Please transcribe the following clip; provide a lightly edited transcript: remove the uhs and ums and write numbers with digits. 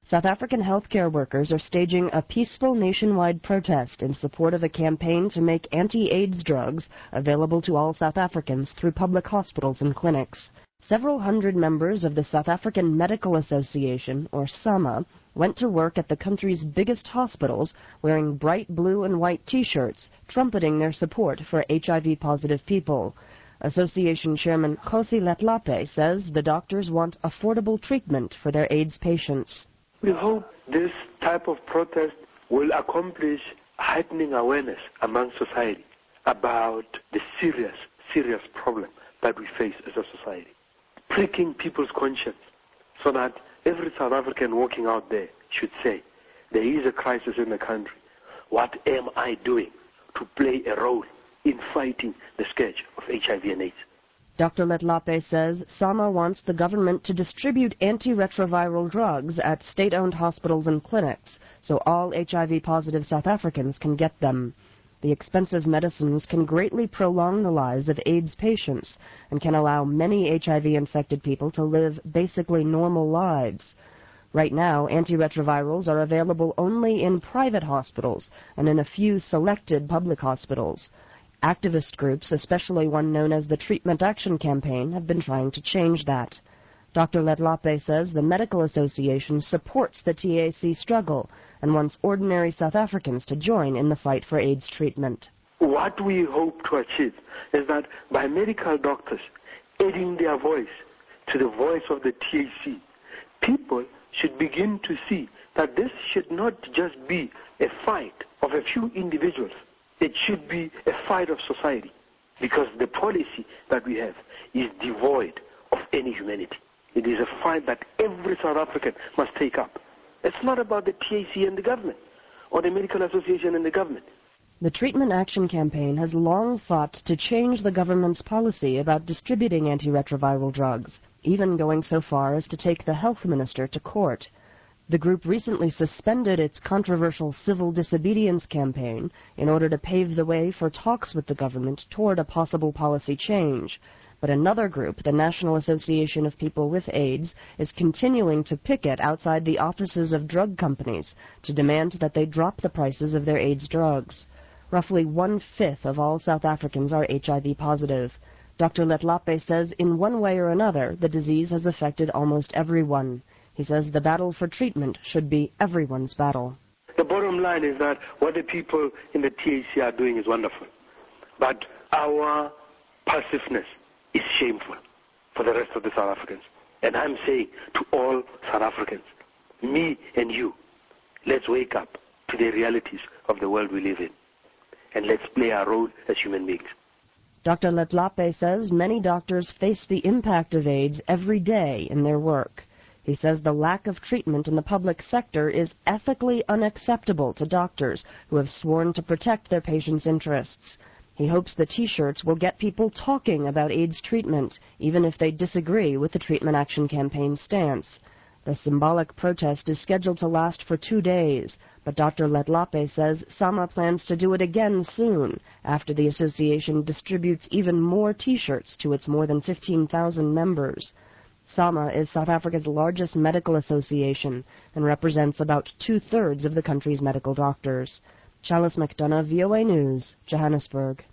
South African healthcare workers are staging a peaceful nationwide protest in support of a campaign to make anti-AIDS drugs available to all South Africans through public hospitals and clinics. Several hundred members of the South African Medical Association, or SAMA, went to work at the country's biggest hospitals wearing bright blue and white T-shirts, trumpeting their support for HIV-positive people. Association Chairman Kgosi Letlape says the doctors want affordable treatment for their AIDS patients. We hope this type of protest will accomplish heightening awareness among society about the serious problem that we face as a society. Pricking people's conscience so that every South African walking out there should say, there is a crisis in the country. What am I doing to play a role in fighting the scourge of HIV and AIDS? Dr. Letlape says SAMA wants the government to distribute antiretroviral drugs at state-owned hospitals and clinics so all HIV-positive South Africans can get them. The expensive medicines can greatly prolong the lives of AIDS patients and can allow many HIV-infected people to live basically normal lives. Right now, antiretrovirals are available only in private hospitals and in a few selected public hospitals. Activist groups, especially one known as the Treatment Action Campaign, have been trying to change that. Dr. Letlape says the Medical Association supports the TAC struggle and wants ordinary South Africans to join in the fight for AIDS treatment. What we hope to achieve is that by medical doctors adding their voice to the voice of the TAC, people should begin to see that this should not just be a fight of a few individuals. It should be a fight of society, because the policy that we have is devoid of any humanity. It is a fight that every South African must take up. It's not about the TAC and the government, or the Medical Association and the government. The Treatment Action Campaign has long fought to change the government's policy about distributing antiretroviral drugs, even going so far as to take the health minister to court. The group recently suspended its controversial civil disobedience campaign in order to pave the way for talks with the government toward a possible policy change. But another group, the National Association of People with AIDS, is continuing to picket outside the offices of drug companies to demand that they drop the prices of their AIDS drugs. Roughly 1/5 of all South Africans are HIV positive. Dr. Letlape says in one way or another the disease has affected almost everyone. He says the battle for treatment should be everyone's battle. The bottom line is that what the people in the TAC are doing is wonderful. But our passiveness is shameful for the rest of the South Africans. And I'm saying to all South Africans, me and you, let's wake up to the realities of the world we live in. And let's play our role as human beings. Dr. Letlape says many doctors face the impact of AIDS every day in their work. He says the lack of treatment in the public sector is ethically unacceptable to doctors who have sworn to protect their patients' interests. He hopes the T-shirts will get people talking about AIDS treatment, even if they disagree with the Treatment Action Campaign's stance. The symbolic protest is scheduled to last for 2 days, but Dr. Letlape says SAMA plans to do it again soon, after the association distributes even more T-shirts to its more than 15,000 members. SAMA is South Africa's largest medical association and represents about 2/3 of the country's medical doctors. Chalice McDonough, VOA News, Johannesburg.